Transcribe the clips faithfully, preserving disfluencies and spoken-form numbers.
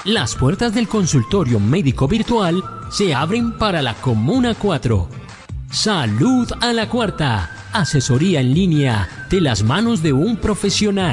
Las puertas del consultorio médico virtual se abren para la Comuna cuatro. Salud a la Cuarta. Asesoría en línea de las manos de un profesional.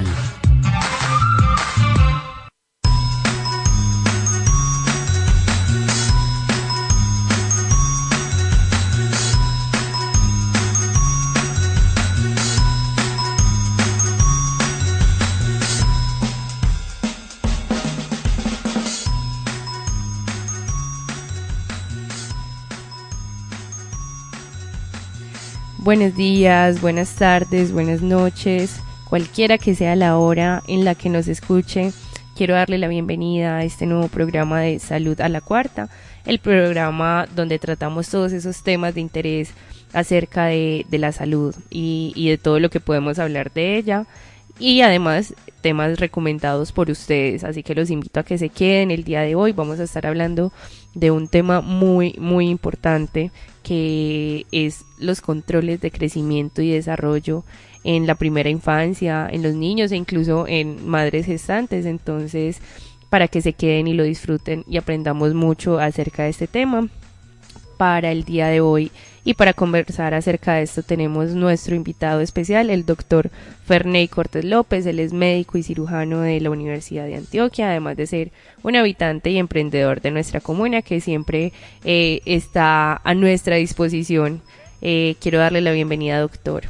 Buenos días, buenas tardes, buenas noches, cualquiera que sea la hora en la que nos escuche. Quiero darle la bienvenida a este nuevo programa de Salud a la Cuarta, el programa donde tratamos todos esos temas de interés acerca de, de la salud y, y de todo lo que podemos hablar de ella, y además temas recomendados por ustedes, así que los invito a que se queden. El día de hoy vamos a estar hablando de un tema muy muy importante, que es los controles de crecimiento y desarrollo en la primera infancia, en los niños e incluso en madres gestantes. Entonces, para que se queden y lo disfruten y aprendamos mucho acerca de este tema, para el día de hoy y para conversar acerca de esto tenemos nuestro invitado especial, el doctor Ferney Cortés López. Él es médico y cirujano de la Universidad de Antioquia, además de ser un habitante y emprendedor de nuestra comuna que siempre eh, está a nuestra disposición. Eh, quiero darle la bienvenida, doctor.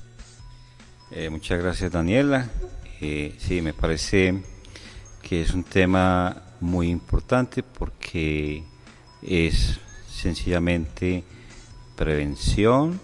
Eh, muchas gracias, Daniela. Eh, sí, me parece que es un tema muy importante porque es sencillamente prevención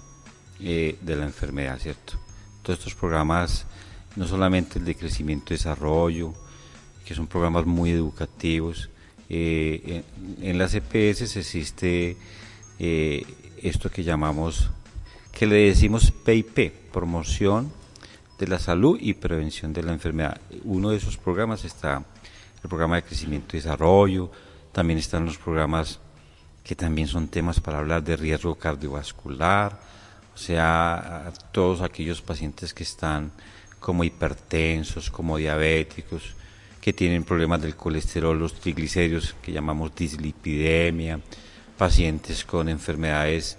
eh, de la enfermedad, ¿cierto? Todos estos programas, no solamente el de crecimiento y desarrollo, que son programas muy educativos, eh, en, en las E P S existe eh, esto que llamamos, que le decimos P I P, promoción de la salud y prevención de la enfermedad. Uno de esos programas está el programa de crecimiento y desarrollo, también están los programas que también son temas para hablar de riesgo cardiovascular, o sea, todos aquellos pacientes que están como hipertensos, como diabéticos, que tienen problemas del colesterol, los triglicéridos, que llamamos dislipidemia, pacientes con enfermedades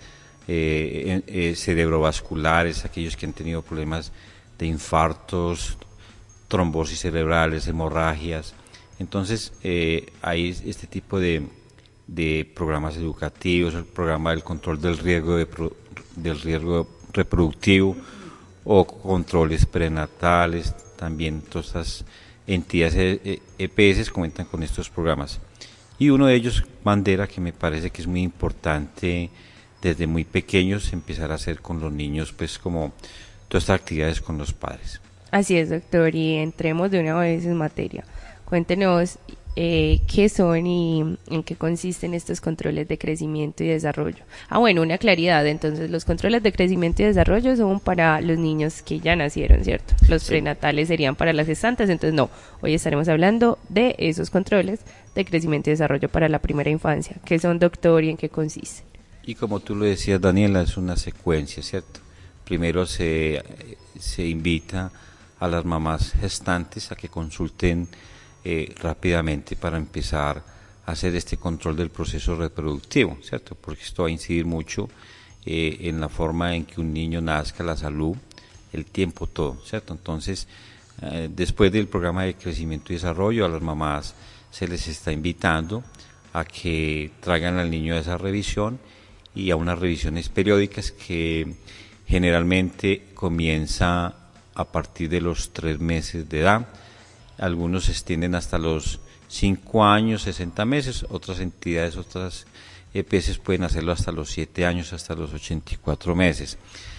eh, eh, cerebrovasculares, aquellos que han tenido problemas de infartos, trombosis cerebrales, hemorragias. Entonces, eh, hay este tipo de de programas educativos, el programa del control del riesgo de, del riesgo reproductivo o controles prenatales. También todas estas entidades E P S cuentan con estos programas, y uno de ellos, bandera, que me parece que es muy importante desde muy pequeños empezar a hacer con los niños, pues como todas estas actividades con los padres. Así es, doctor, y entremos de una vez en materia. Cuéntenos Eh, qué son y en qué consisten estos controles de crecimiento y desarrollo. Ah, bueno, una claridad. Entonces, los controles de crecimiento y desarrollo son para los niños que ya nacieron, ¿cierto? Los sí. Prenatales serían para las gestantes. Entonces, no, hoy estaremos hablando de esos controles de crecimiento y desarrollo para la primera infancia. ¿Qué son, doctor, y en qué consisten? Y como tú lo decías, Daniela, es una secuencia, ¿cierto? Primero se, se invita a las mamás gestantes a que consulten Eh, rápidamente para empezar a hacer este control del proceso reproductivo, ¿cierto? Porque esto va a incidir mucho eh, en la forma en que un niño nazca, la salud, el tiempo, todo, ¿cierto? Entonces, eh, después del programa de crecimiento y desarrollo, a las mamás se les está invitando a que traigan al niño a esa revisión y a unas revisiones periódicas que generalmente comienza a partir de los tres meses de edad. Algunos se extienden hasta los cinco años, sesenta meses, otras entidades, otras E P S pueden hacerlo hasta los siete años, hasta los ochenta y cuatro meses.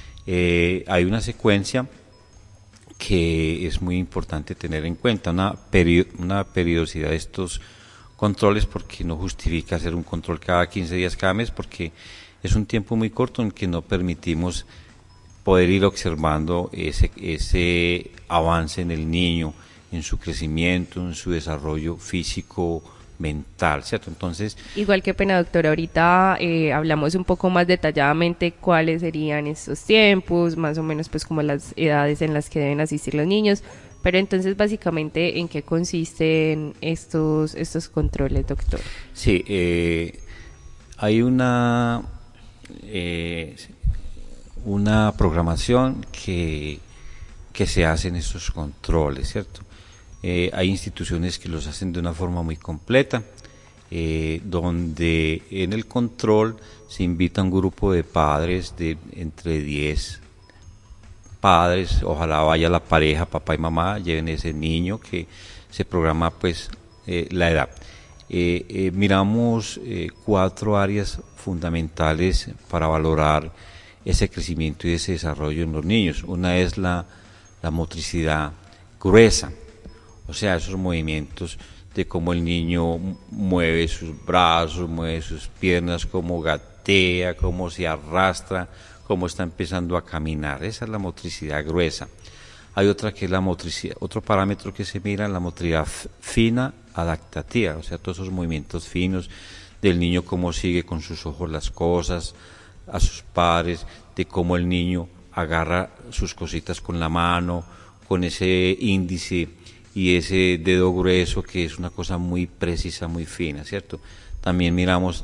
Eh, hay una secuencia que es muy importante tener en cuenta, una, peri- una periodicidad de estos controles, porque no justifica hacer un control cada quince días, cada mes, porque es un tiempo muy corto en que no permitimos poder ir observando ese, ese avance en el niño, en su crecimiento, en su desarrollo físico, mental, ¿cierto? Entonces, igual, que pena, doctora, ahorita eh, hablamos un poco más detalladamente cuáles serían estos tiempos, más o menos pues como las edades en las que deben asistir los niños, Pero entonces, básicamente, ¿en qué consisten estos, estos controles, doctor? Sí, eh, hay una, eh, una programación que, que se hace en estos controles, ¿cierto? Eh, hay instituciones que los hacen de una forma muy completa, eh, donde en el control se invita a un grupo de padres de entre diez padres, ojalá vaya la pareja, papá y mamá, lleven ese niño que se programa pues eh, la edad. Eh, eh, miramos eh, cuatro áreas fundamentales para valorar ese crecimiento y ese desarrollo en los niños. Una es la, la motricidad gruesa, o sea, esos movimientos de cómo el niño mueve sus brazos, mueve sus piernas, cómo gatea, cómo se arrastra, cómo está empezando a caminar. Esa es la motricidad gruesa. Hay otra que es la motricidad, otro parámetro que se mira, la motricidad fina adaptativa, o sea, todos esos movimientos finos del niño, cómo sigue con sus ojos las cosas, a sus padres, de cómo el niño agarra sus cositas con la mano, con ese índice y ese dedo grueso, que es una cosa muy precisa, muy fina, ¿cierto? También miramos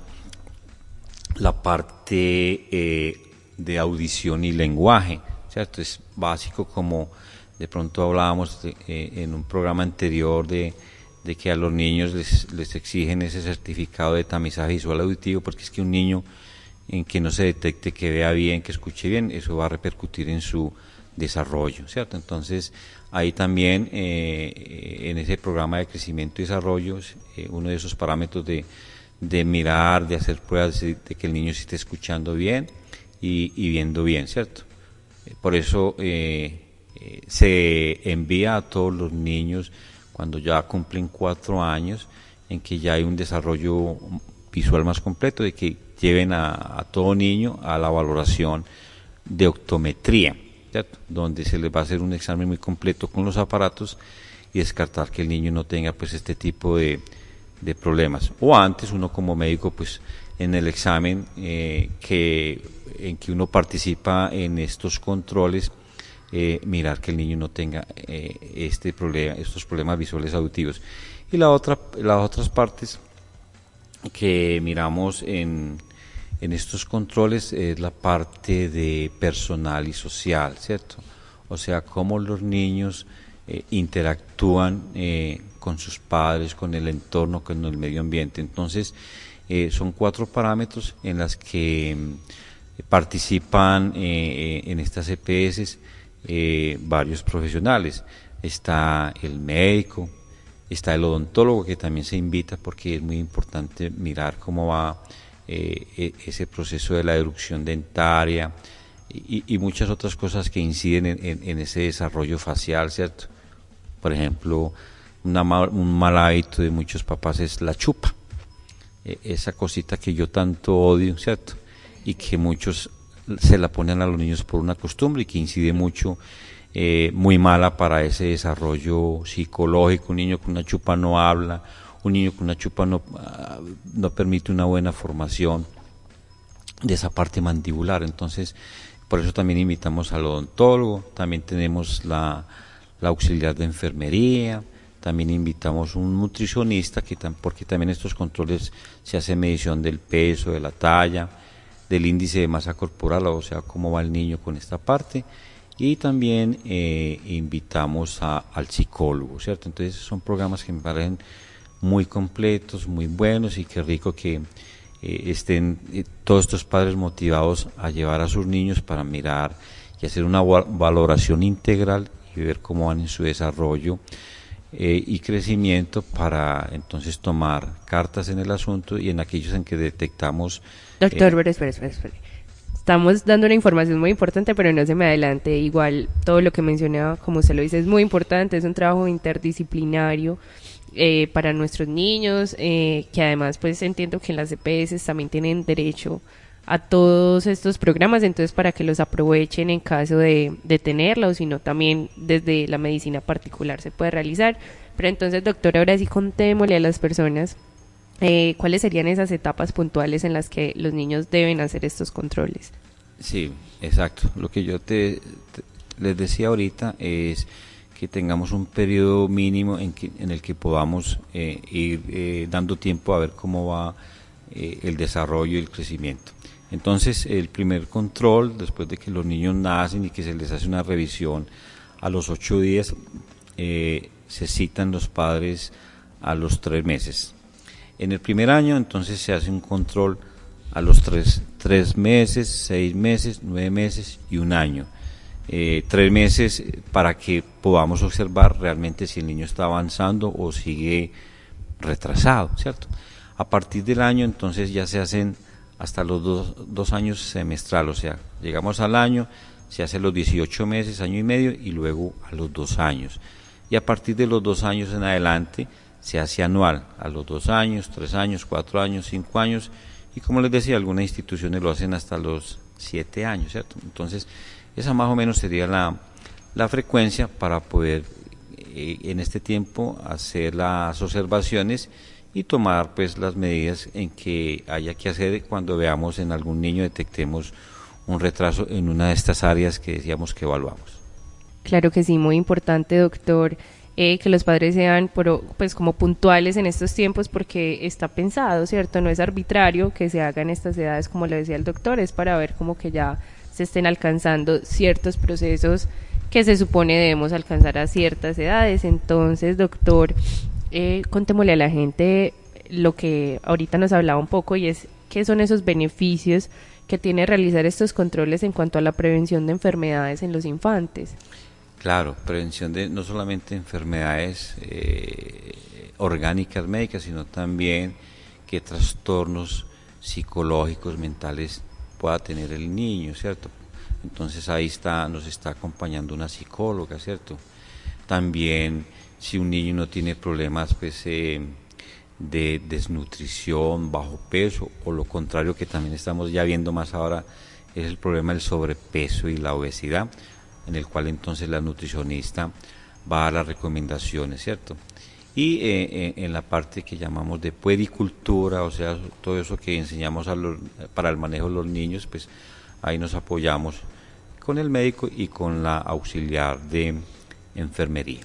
la parte eh, de audición y lenguaje, ¿cierto? Es básico, como de pronto hablábamos de, eh, en un programa anterior de, de que a los niños les, les exigen ese certificado de tamizaje visual auditivo, porque es que un niño en que no se detecte que vea bien, que escuche bien, eso va a repercutir en su desarrollo, ¿cierto? Entonces, ahí también eh, en ese programa de crecimiento y desarrollo, eh, uno de esos parámetros de, de mirar, de hacer pruebas de, de que el niño se esté escuchando bien y, y viendo bien, ¿cierto? Por eso eh, eh, se envía a todos los niños cuando ya cumplen cuatro años, en que ya hay un desarrollo visual más completo, de que lleven a, a todo niño a la valoración de optometría, ¿cierto? Donde se les va a hacer un examen muy completo con los aparatos y descartar que el niño no tenga pues este tipo de, de problemas. O antes uno como médico pues en el examen eh, que en que uno participa en estos controles, eh, mirar que el niño no tenga eh, este problema, estos problemas visuales auditivos. Y la otra, las otras partes que miramos en, en estos controles es la parte de personal y social, ¿cierto? O sea, cómo los niños eh, interactúan eh, con sus padres, con el entorno, con el medio ambiente. Entonces, eh, son cuatro parámetros en las que eh, participan eh, en estas E P S eh, varios profesionales. Está el médico, está el odontólogo, que también se invita porque es muy importante mirar cómo va eh, ese proceso de la erupción dentaria y, y muchas otras cosas que inciden en, en, en ese desarrollo facial, ¿cierto? Por ejemplo, una mal, un mal hábito de muchos papás es la chupa, eh, esa cosita que yo tanto odio, ¿cierto? Y que muchos se la ponen a los niños por una costumbre y que incide mucho, Eh, muy mala para ese desarrollo psicológico. Un niño con una chupa no habla, un niño con una chupa no, uh, no permite una buena formación de esa parte mandibular. Entonces, por eso también invitamos al odontólogo, también tenemos la, la auxiliar de enfermería, también invitamos un nutricionista, que tam, porque también estos controles se hace medición del peso, de la talla, del índice de masa corporal, o sea, cómo va el niño con esta parte. Y también eh, invitamos a, al psicólogo, ¿cierto? Entonces son programas que me parecen muy completos, muy buenos, y qué rico que eh, estén eh, todos estos padres motivados a llevar a sus niños para mirar y hacer una valoración integral y ver cómo van en su desarrollo eh, y crecimiento, para entonces tomar cartas en el asunto y en aquellos en que detectamos... Doctor, eh, espera, espera, espera. Estamos dando una información muy importante, pero no se me adelante. Igual todo lo que mencionaba, como usted lo dice, es muy importante. Es un trabajo interdisciplinario eh, para nuestros niños, eh, que además pues entiendo que en las E P S también tienen derecho a todos estos programas, entonces para que los aprovechen en caso de, de tenerlos, sino también desde la medicina particular se puede realizar. Pero entonces, doctor, ahora sí contémosle a las personas Eh, ¿cuáles serían esas etapas puntuales en las que los niños deben hacer estos controles? Sí, exacto. Lo que yo te, te les decía ahorita es que tengamos un periodo mínimo en, que, en el que podamos eh, ir eh, dando tiempo a ver cómo va eh, el desarrollo y el crecimiento. Entonces, el primer control, después de que los niños nacen y que se les hace una revisión a los ocho días, eh, se citan los padres a los tres meses. En el primer año, entonces, se hace un control a los tres, tres meses, seis meses, nueve meses y un año. Eh, tres meses para que podamos observar realmente si el niño está avanzando o sigue retrasado, ¿cierto? A partir del año, entonces, ya se hacen hasta los dos, dos años semestral, o sea, llegamos al año, se hace los dieciocho meses, año y medio, y luego a los dos años. Y a partir de los dos años en adelante, se hace anual, a los dos años, tres años, cuatro años, cinco años, y como les decía, algunas instituciones lo hacen hasta los siete años, ¿cierto? Entonces, esa más o menos sería la, la frecuencia para poder eh, en este tiempo hacer las observaciones y tomar pues las medidas en que haya que hacer cuando veamos en algún niño, detectemos un retraso en una de estas áreas que decíamos que evaluamos. Claro que sí, muy importante, doctor, eh, que los padres sean pro, pues como puntuales en estos tiempos, porque está pensado, ¿cierto? No es arbitrario que se hagan estas edades, como lo decía el doctor, es para ver como que ya se estén alcanzando ciertos procesos que se supone debemos alcanzar a ciertas edades. Entonces, doctor, eh, contémosle a la gente lo que ahorita nos hablaba un poco, y es qué son esos beneficios que tiene realizar estos controles en cuanto a la prevención de enfermedades en los infantes. Claro, prevención de no solamente enfermedades eh, orgánicas médicas, sino también qué trastornos psicológicos, mentales pueda tener el niño, ¿cierto? Entonces ahí está, nos está acompañando una psicóloga, ¿cierto? También si un niño no tiene problemas pues eh, de desnutrición, bajo peso, o lo contrario que también estamos ya viendo más ahora, es el problema del sobrepeso y la obesidad, en el cual entonces la nutricionista va a dar las recomendaciones, ¿cierto? Y eh, en la parte que llamamos de puericultura, o sea, todo eso que enseñamos a los, para el manejo de los niños, pues ahí nos apoyamos con el médico y con la auxiliar de enfermería.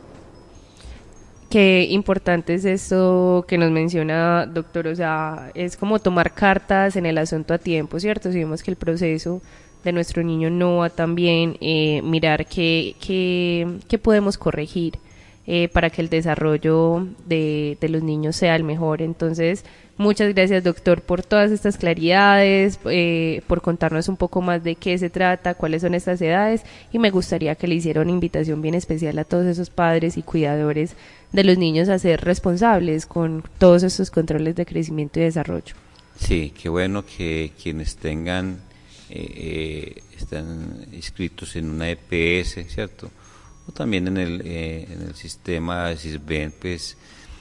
Qué importante es esto que nos menciona, doctor, o sea, es como tomar cartas en el asunto a tiempo, ¿cierto? Si vemos que el proceso de nuestro niño no va tan bien, eh, mirar qué, qué, qué podemos corregir eh, para que el desarrollo de, de los niños sea el mejor. Entonces, muchas gracias, doctor, por todas estas claridades, eh, por contarnos un poco más de qué se trata, cuáles son estas edades, y me gustaría que le hiciera una invitación bien especial a todos esos padres y cuidadores de los niños a ser responsables con todos estos controles de crecimiento y desarrollo. Sí, qué bueno que quienes tengan, eh, eh, están inscritos en una E P S, ¿cierto? O también en el, eh, en el sistema de SISBEN, pues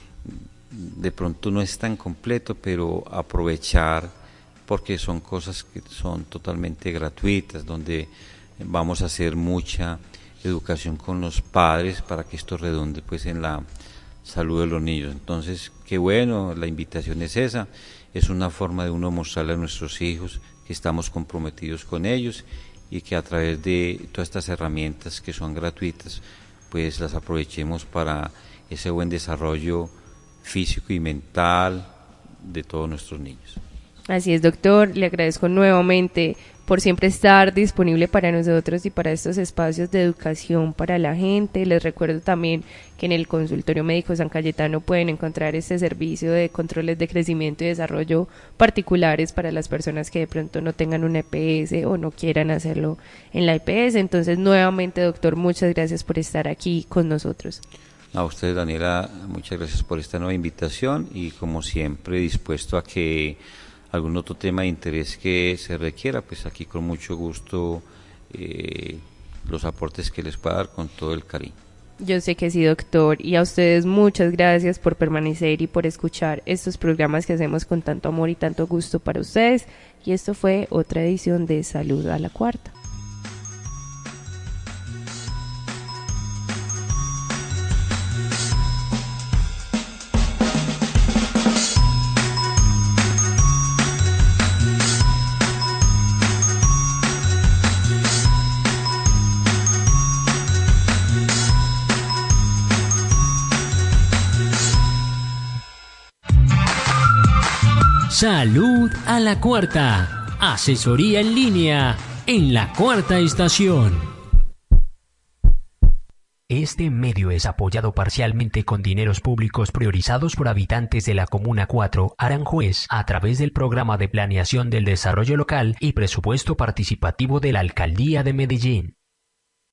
de pronto no es tan completo, pero aprovechar, porque son cosas que son totalmente gratuitas, donde vamos a hacer mucha educación con los padres para que esto redunde pues en la salud de los niños. Entonces, qué bueno, la invitación es esa, es una forma de uno mostrarle a nuestros hijos que estamos comprometidos con ellos y que a través de todas estas herramientas que son gratuitas, pues las aprovechemos para ese buen desarrollo físico y mental de todos nuestros niños. Así es, doctor, le agradezco nuevamente por siempre estar disponible para nosotros y para estos espacios de educación para la gente. Les recuerdo también que en el Consultorio Médico San Cayetano pueden encontrar este servicio de controles de crecimiento y desarrollo particulares para las personas que de pronto no tengan una E P S o no quieran hacerlo en la E P S. Entonces, nuevamente, doctor, muchas gracias por estar aquí con nosotros. A usted, Daniela, muchas gracias por esta nueva invitación y como siempre dispuesto a que algún otro tema de interés que se requiera, pues aquí con mucho gusto eh, los aportes que les pueda dar con todo el cariño. Yo sé que sí, doctor, y a ustedes muchas gracias por permanecer y por escuchar estos programas que hacemos con tanto amor y tanto gusto para ustedes, y esto fue otra edición de Salud a la Cuarta. Salud a la Cuarta. Asesoría en línea en la Cuarta Estación. Este medio es apoyado parcialmente con dineros públicos priorizados por habitantes de la Comuna cuatro, Aranjuez, a través del Programa de Planeación del Desarrollo Local y Presupuesto Participativo de la Alcaldía de Medellín.